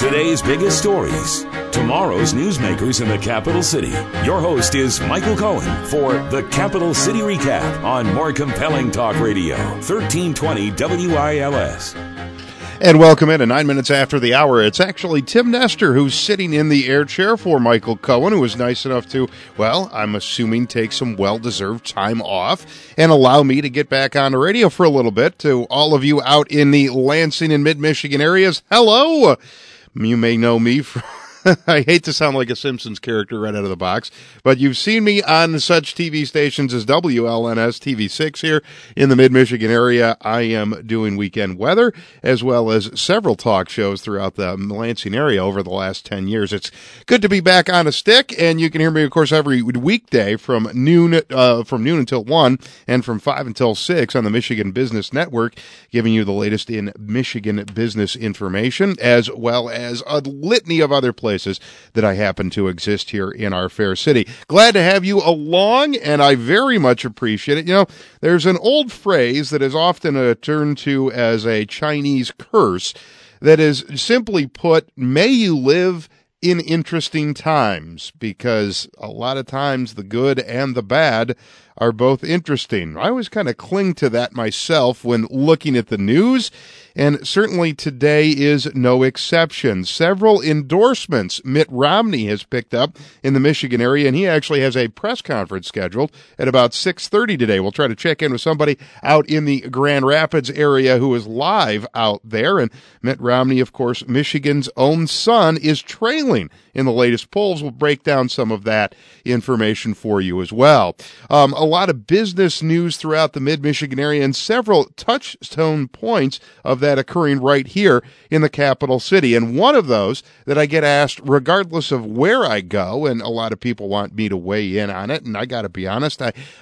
Today's biggest stories, tomorrow's newsmakers in the capital city. Your host is Michael Cohen for the Capital City Recap on More Compelling Talk Radio, 1320 WILS. And welcome in at 9 minutes after the hour. It's actually Tim Nestor who's sitting in the air chair for Michael Cohen, who was nice enough to, well, I'm assuming take some well-deserved time off and allow me to get back on the radio for a little bit. To all of you out in the Lansing and mid-Michigan areas, hello! You may know me from... I hate to sound like a Simpsons character right out of the box, but you've seen me on such TV stations as WLNS TV6 here in the mid-Michigan area. I am doing weekend weather as well as several talk shows throughout the Lansing area over the last 10 years. It's good to be back on a stick, and you can hear me, of course, every weekday from noon until 1 and from 5 until 6 on the Michigan Business Network, giving you the latest in Michigan business information as well as a litany of other places that I happen to exist here in our fair city. Glad to have you along, and I very much appreciate it. You know, there's an old phrase that is often turned to as a Chinese curse that is simply put, may you live in interesting times, because a lot of times the good and the bad are both interesting. I always kind of cling to that myself when looking at the news, and certainly today is no exception. Several endorsements Mitt Romney has picked up in the Michigan area, and he actually has a press conference scheduled at about 6:30 today. We'll try to check in with somebody out in the Grand Rapids area who is live out there, and Mitt Romney, of course, Michigan's own son, is trailing in the latest polls. We'll break down some of that information for you as well. A lot of business news throughout the mid-Michigan area and several touchstone points of that occurring right here in the capital city. And one of those that I get asked regardless of where I go, and a lot of people want me to weigh in on it, and I got to be honest,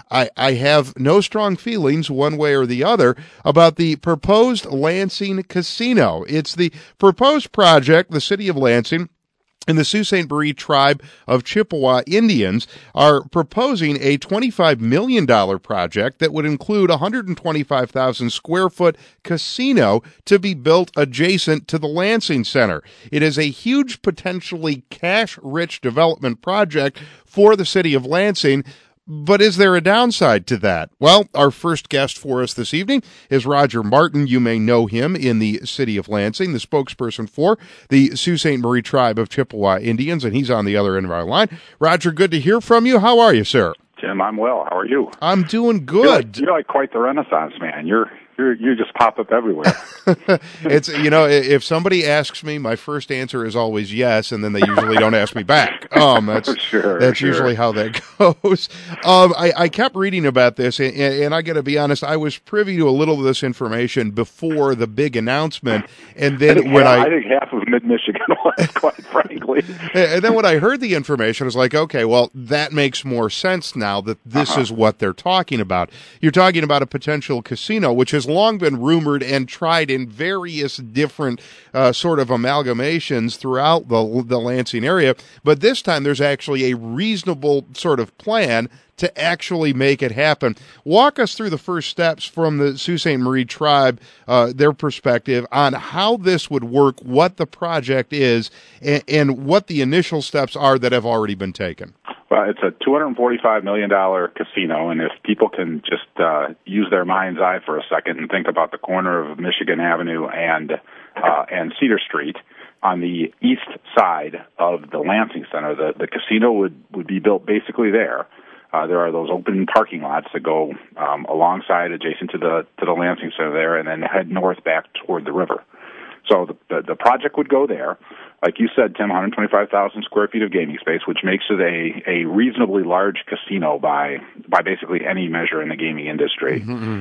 I have no strong feelings one way or the other about the proposed Lansing Casino. It's the proposed project, the city of Lansing and the Sault Ste. Marie tribe of Chippewa Indians are proposing a $25 million project that would include a 125,000 square foot casino to be built adjacent to the Lansing Center. It is a huge, potentially cash-rich development project for the city of Lansing. But is there a downside to that? Well, our first guest for us this evening is Roger Martin. You may know him in the city of Lansing, the spokesperson for the Sault Ste. Marie tribe of Chippewa Indians, and he's on the other end of our line. Roger, good to hear from you. How are you, sir? Tim, I'm well. How are you? I'm doing good. You're like quite the Renaissance man. You just pop up everywhere. It's, you know, if somebody asks me, my first answer is always yes, and then they usually don't ask me back. That's usually how that goes. I kept reading about this, and I got to be honest, I was privy to a little of this information before the big announcement, and then I think half of mid-Michigan was, quite frankly. And then when I heard the information, I was like, okay, well, that makes more sense now that this is what they're talking about. You're talking about a potential casino, which has long been rumored and tried in various different sort of amalgamations throughout the Lansing area. But this time there's actually a reasonable sort of plan to actually make it happen. Walk us through the first steps from the Sault Ste. Marie tribe, their perspective on how this would work, what the project is, and what the initial steps are that have already been taken. Well, it's a $245 million casino, and if people can just use their mind's eye for a second and think about the corner of Michigan Avenue and Cedar Street, on the east side of the Lansing Center, the casino would be built basically there. There are those open parking lots that go alongside, adjacent to the Lansing Center there, and then head north back toward the river. So the project would go there. Like you said, Tim, 125,000 square feet of gaming space, which makes it a reasonably large casino by basically any measure in the gaming industry.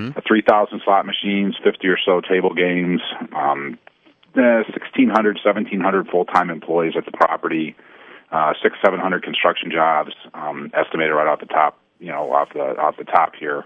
3,000 slot machines, 50 or so table games, 1,600, 1,700 full-time employees at the property, 600-700 construction jobs, estimated right off the top, off the top here.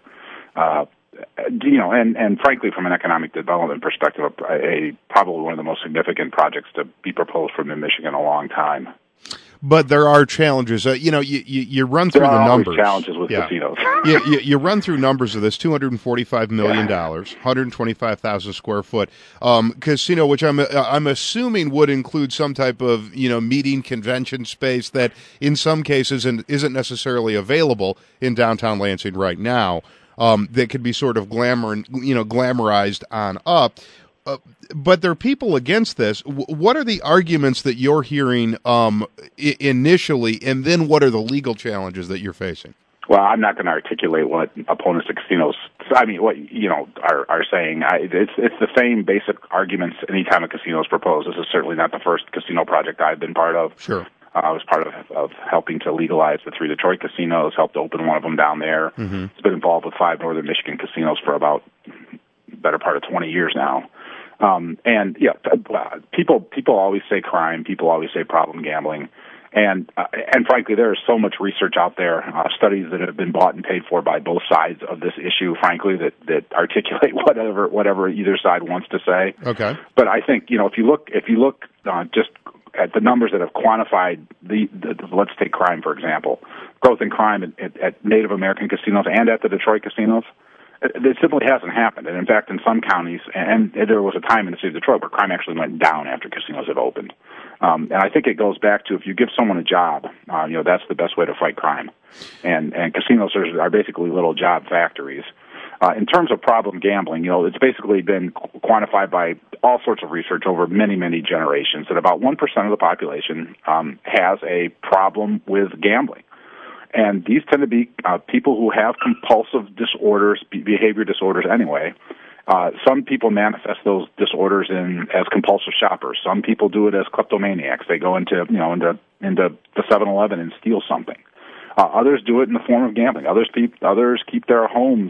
And frankly, from an economic development perspective, probably one of the most significant projects to be proposed from Michigan in a long time. But there are challenges. You run through the numbers. There are always challenges with casinos. You run through numbers of this: $245 million, 125,000 square foot casino, which I'm assuming would include some type of meeting convention space that in some cases isn't necessarily available in downtown Lansing right now. That could be sort of glamorized on up. But there are people against this. What are the arguments that you're hearing initially, and then what are the legal challenges that you're facing? Well, I'm not going to articulate what opponents of casinos, what are saying. It's the same basic arguments anytime a casino is proposed. This is certainly not the first casino project I've been part of. Sure. I was part of helping to legalize the 3 Detroit casinos, helped open one of them down there. Mm-hmm. It's been involved with 5 northern Michigan casinos for about better part of 20 years now. People always say crime. People always say problem gambling. And frankly, there is so much research out there, studies that have been bought and paid for by both sides of this issue, frankly, that articulate whatever either side wants to say. Okay. But I think, if you look just at the numbers that have quantified the let's take crime, for example, growth in crime at Native American casinos and at the Detroit casinos, it simply hasn't happened. And in fact, in some counties, and there was a time in the city of Detroit where crime actually went down after casinos have opened. And I think it goes back to if you give someone a job, that's the best way to fight crime. And casinos are basically little job factories. In terms of problem gambling, it's basically been quantified by all sorts of research over many, many generations that about 1% of the population has a problem with gambling. And these tend to be people who have compulsive disorders, behavior disorders anyway. Some people manifest those disorders as compulsive shoppers. Some people do it as kleptomaniacs. They go into the 7-Eleven and steal something. Others do it in the form of gambling. Others keep their homes,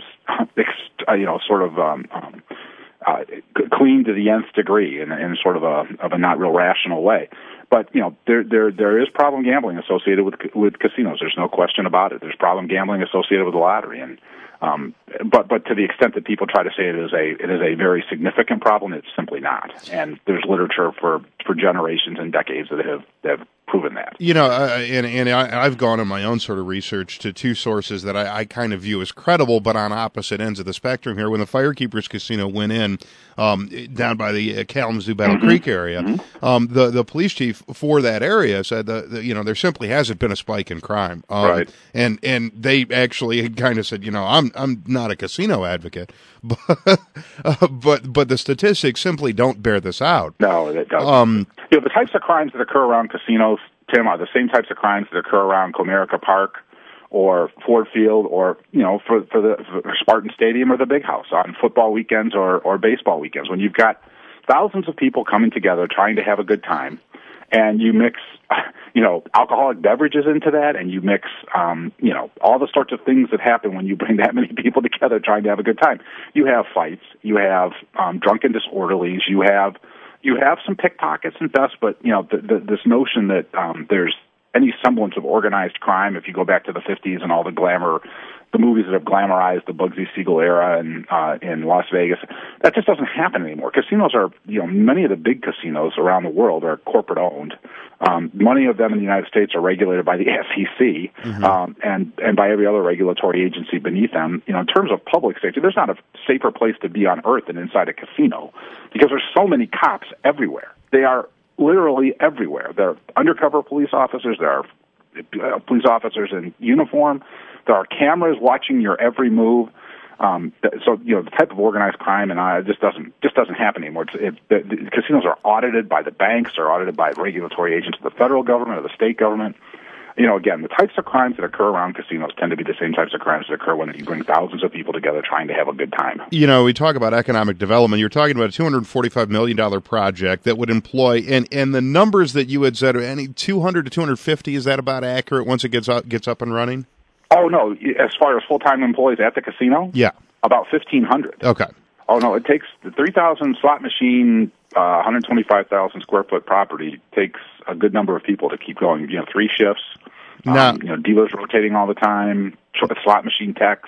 clean to the nth degree in sort of a not real rational way. But there is problem gambling associated with casinos. There's no question about it. There's problem gambling associated with the lottery, and but to the extent that people try to say it is a very significant problem, it's simply not. And there's literature for generations and decades that have proven that. And I've gone on my own sort of research to 2 sources that I kind of view as credible, but on opposite ends of the spectrum here. When the Firekeepers Casino went in down by the Kalamazoo Battle Creek area, the police chief for that area said there simply hasn't been a spike in crime. Right. And they actually kind of said, I'm not a casino advocate, but the statistics simply don't bear this out. No, it doesn't. The types of crimes that occur around casinos, Tim, are the same types of crimes that occur around Comerica Park or Ford Field or, for Spartan Stadium or the Big House on football weekends or baseball weekends, when you've got thousands of people coming together trying to have a good time, and you mix, alcoholic beverages into that, and you mix, all the sorts of things that happen when you bring that many people together trying to have a good time. You have fights, you have drunken disorderlies, you have some pickpockets and thefts, but this notion that there's any semblance of organized crime, if you go back to the 50s and all the movies that have glamorized the Bugsy Siegel era in Las Vegas, that just doesn't happen anymore. Casinos are, many of the big casinos around the world are corporate owned. Many of them in the United States are regulated by the SEC and by every other regulatory agency beneath them. In terms of public safety, there's not a safer place to be on earth than inside a casino because there's so many cops everywhere. They are literally everywhere. There are undercover police officers. There are police officers in uniform. There are cameras watching your every move. So the type of organized crime just doesn't happen anymore. The casinos are audited by the banks, they're audited by regulatory agents of the federal government or the state government. Again, the types of crimes that occur around casinos tend to be the same types of crimes that occur when you bring thousands of people together trying to have a good time. We talk about economic development. You're talking about a $245 million project that would employ, and the numbers that you had said, any 200 to 250, is that about accurate once it gets up and running? Oh, no. As far as full-time employees at the casino? Yeah. About 1,500. Okay. Oh, no, it takes the 3,000 slot machine, 125,000 square foot property takes a good number of people to keep going. 3 shifts, dealers rotating all the time, slot machine techs,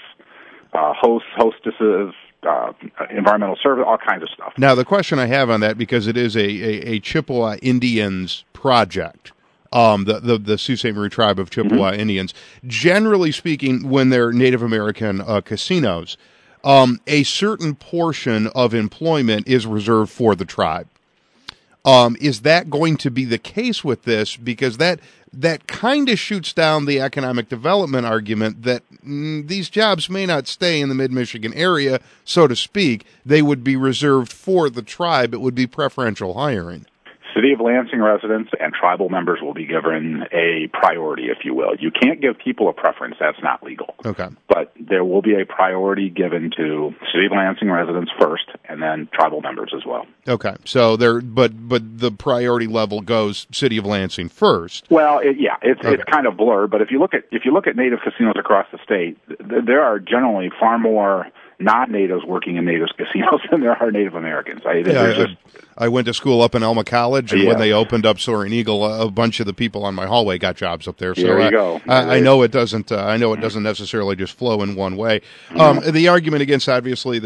hostesses, environmental service, all kinds of stuff. Now, the question I have on that, because it is a Chippewa Indians project, the Sault Ste. Marie tribe of Chippewa Indians. Generally speaking, when they're Native American casinos, a certain portion of employment is reserved for the tribe. Is that going to be the case with this? Because that kind of shoots down the economic development argument that these jobs may not stay in the mid-Michigan area, so to speak. They would be reserved for the tribe. It would be preferential hiring. City of Lansing residents and tribal members will be given a priority, if you will. You can't give people a preference. That's not legal. Okay. But there will be a priority given to City of Lansing residents first, and then tribal members as well. Okay. So but the priority level goes City of Lansing first. Well, it's kind of blurred. But if you look at native casinos across the state, there are generally far more non-natives working in native casinos than there are Native Americans. I went to school up in Elma College, and when they opened up Soaring Eagle, a bunch of the people on my hallway got jobs up there. So there you go. I know it doesn't. I know it doesn't necessarily just flow in one way. The argument against obviously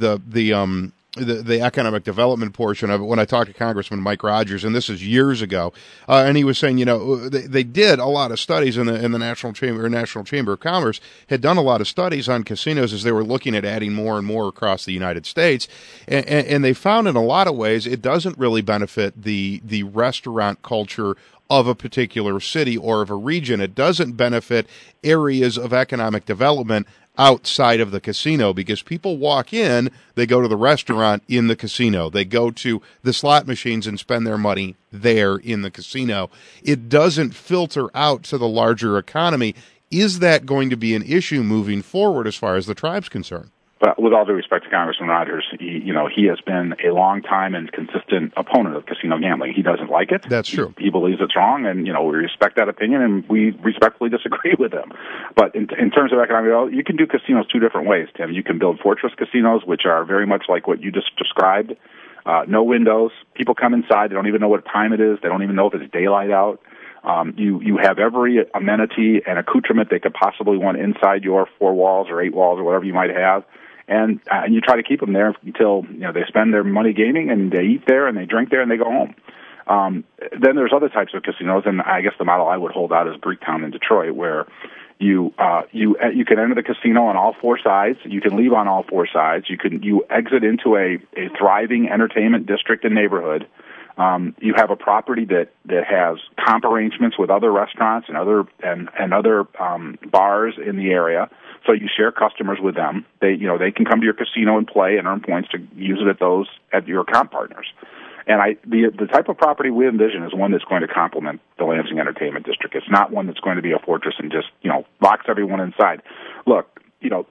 the economic development portion of it, when I talked to Congressman Mike Rogers, and this is years ago, and he was saying, they did a lot of studies in the National Chamber of Commerce had done a lot of studies on casinos as they were looking at adding more and more across the United States, and they found in a lot of ways it doesn't really benefit the restaurant culture of a particular city or of a region. It doesn't benefit areas of economic development outside of the casino, because people walk in, they go to the restaurant in the casino, they go to the slot machines and spend their money there in the casino. It doesn't filter out to the larger economy. Is that going to be an issue moving forward as far as the tribe's concerned? But with all due respect to Congressman Rogers, he has been a long time and consistent opponent of casino gambling. He doesn't like it. That's true. He believes it's wrong, and we respect that opinion, and we respectfully disagree with him. But in terms of economic development, you can do casinos two different ways, Tim. You can build fortress casinos, which are very much like what you just described. No windows. People come inside. They don't even know what time it is. They don't even know if it's daylight out. You have every amenity and accoutrement they could possibly want inside your 4 walls or 8 walls or whatever you might have. And you try to keep them there until they spend their money gaming, and they eat there and they drink there and they go home. Then there's other types of casinos, and I guess the model I would hold out is Greektown in Detroit, where you can enter the casino on all 4 sides. You can leave on all 4 sides. You exit into a thriving entertainment district and neighborhood. You have a property that has comp arrangements with other restaurants and other bars in the area. So you share customers with them. They can come to your casino and play and earn points to use it at your comp partners. And the type of property we envision is one that's going to complement the Lansing Entertainment District. It's not one that's going to be a fortress and just locks everyone inside. Look,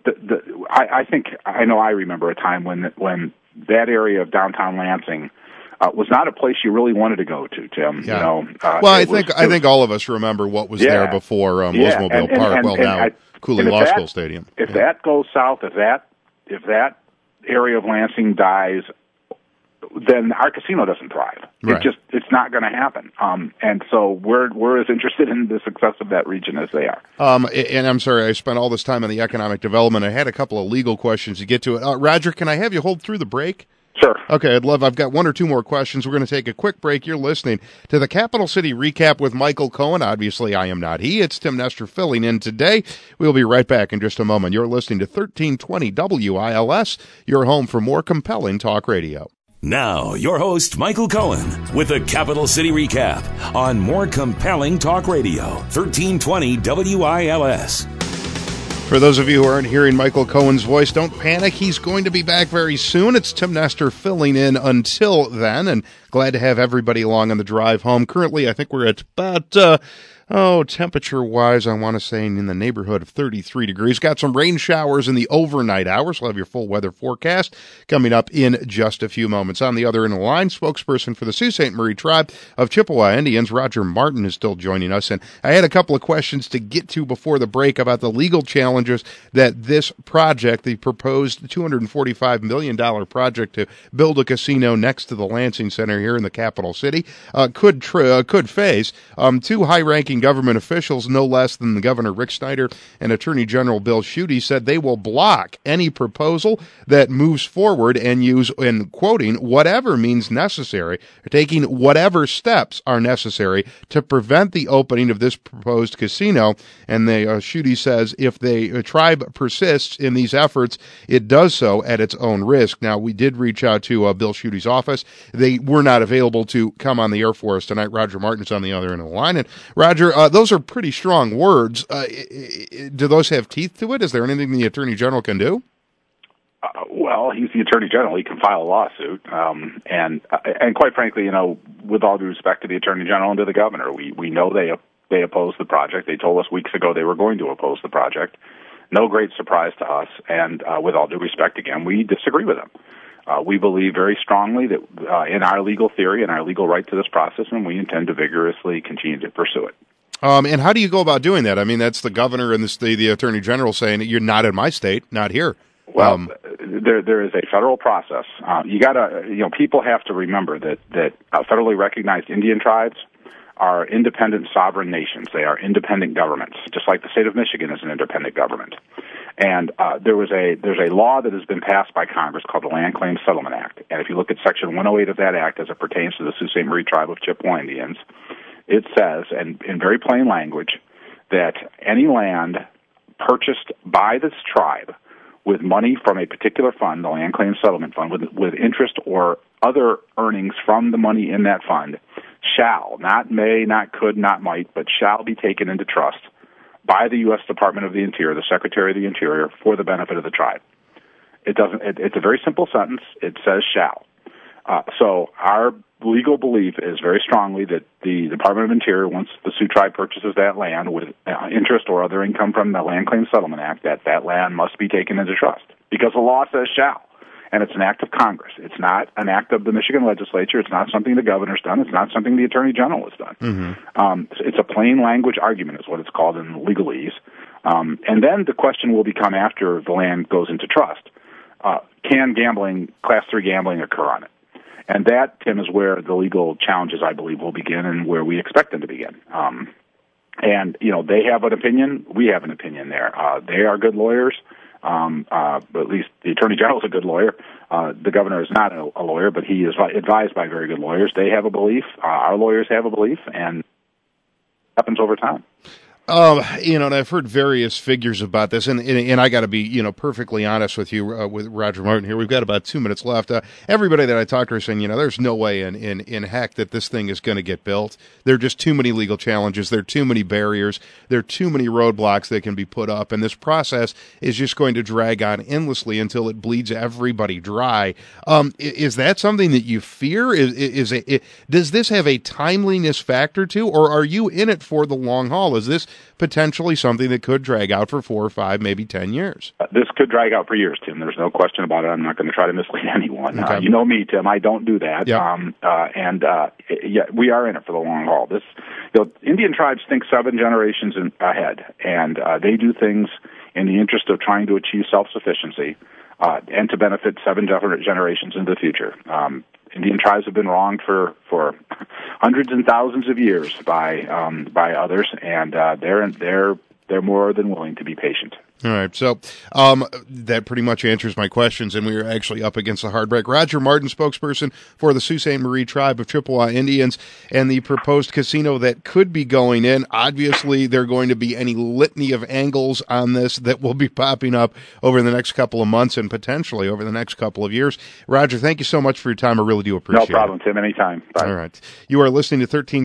I remember a time when that area of downtown Lansing was not a place you really wanted to go to, Tim. Yeah. I think all of us remember what was there before Oldsmobile Park, now Cooley Law School Stadium. If that goes south, if that area of Lansing dies, then our casino doesn't thrive. Right. It's not going to happen. And so we're as interested in the success of that region as they are. And I'm sorry, I spent all this time on the economic development. I had a couple of legal questions to get to it. Roger, can I have you hold through the break? Sure. Okay, I've got 1 or 2 more questions. We're going to take a quick break. You're listening to the Capital City Recap with Michael Cohen. Obviously, I am not he. It's Tim Nestor filling in today. We'll be right back in just a moment. You're listening to 1320 WILS, your home for more compelling talk radio. Now, your host, Michael Cohen, with the Capital City Recap on more compelling talk radio, 1320 WILS. For those of you who aren't hearing Michael Cohen's voice, don't panic. He's going to be back very soon. It's Tim Nestor filling in until then, and glad to have everybody along on the drive home. Currently, I think we're at about temperature-wise, I want to say in the neighborhood of 33 degrees. Got some rain showers in the overnight hours. We'll have your full weather forecast coming up in just a few moments. On the other end of the line, spokesperson for the Sault Ste. Marie tribe of Chippewa Indians, Roger Martin, is still joining us. And I had a couple of questions to get to before the break about the legal challenges that this project, the proposed $245 million project to build a casino next to the Lansing Center here in the capital city, could face. 2 high-ranking high-ranking government officials, no less than the Governor Rick Snyder and Attorney General Bill Schuette, said they will block any proposal that moves forward and use, in quoting, whatever means necessary, or taking whatever steps are necessary to prevent the opening of this proposed casino. And Schuette says if the tribe persists in these efforts, it does so at its own risk. Now, we did reach out to Bill Schutte's office. They were not available to come on the air for us tonight. Roger Martin's on the other end of the line. And Roger, those are pretty strong words. Do those have teeth to it? Is there anything the Attorney General can do? Well, he's the Attorney General. He can file a lawsuit. And quite frankly, you know, with all due respect to the Attorney General and to the Governor, we know they oppose the project. They told us weeks ago they were going to oppose the project. No great surprise to us. And with all due respect, again, we disagree with them. We believe very strongly that in our legal theory and our legal right to this process, and we intend to vigorously continue to pursue it. And how do you go about doing that? I mean, that's the governor and the Attorney General saying that you're not in my state, not here. Well, there is a federal process. People have to remember that federally recognized Indian tribes are independent sovereign nations. They are independent governments, just like the state of Michigan is an independent government. And there's a law that has been passed by Congress called the Land Claims Settlement Act. And if you look at Section 108 of that act as it pertains to the Sault Ste. Marie tribe of Chippewa Indians, it says, and in very plain language, that any land purchased by this tribe with money from a particular fund, the Land Claims Settlement Fund, with interest or other earnings from the money in that fund, shall, not may, not could, not might, but shall be taken into trust by the U.S. Department of the Interior, the Secretary of the Interior, for the benefit of the tribe. It's a very simple sentence. It says shall. So our legal belief is very strongly that the Department of Interior, once the Sioux tribe purchases that land with interest or other income from the Land Claims Settlement Act, that land must be taken into trust because the law says shall. And it's an act of Congress. It's not an act of the Michigan legislature. It's not something the governor's done. It's not something the Attorney General has done. Mm-hmm. It's a plain language argument is what it's called in legalese. And then the question will become after the land goes into trust, can Class 3 gambling occur on it? And that, Tim, is where the legal challenges, I believe, will begin and where we expect them to begin. And, you know, they have an opinion. We have an opinion there. They are good lawyers. But at least the Attorney General is a good lawyer. The governor is not a lawyer, but he is advised by very good lawyers. They have a belief. Our lawyers have a belief, and it happens over time. And I've heard various figures about this, and I got to be, perfectly honest with you, with Roger Martin here. We've got about 2 minutes left. Everybody that I talk to are saying, there's no way in heck that this thing is going to get built. There are just too many legal challenges. There are too many barriers. There are too many roadblocks that can be put up, and this process is just going to drag on endlessly until it bleeds everybody dry. Is that something that you fear? Does this have a timeliness factor to, or are you in it for the long haul? Is this potentially something that could drag out for 4 or 5, maybe 10 years? This could drag out for years, Tim. There's no question about it. I'm not going to try to mislead anyone. Okay. You know me, Tim. I don't do that. Yeah. We are in it for the long haul. Indian tribes think 7 generations ahead, and they do things in the interest of trying to achieve self-sufficiency and to benefit 7 generations into the future. Indian tribes have been wronged for hundreds and thousands of years by others, and they're more than willing to be patient. All right, so that pretty much answers my questions, and we are actually up against the hard break. Roger Martin, spokesperson for the Sault Ste. Marie tribe of Chippewa Indians, and the proposed casino that could be going in. Obviously, there are going to be any litany of angles on this that will be popping up over the next couple of months and potentially over the next couple of years. Roger, thank you so much for your time. I really do appreciate it. No problem, Tim. Anytime. Bye. All right. You are listening to 13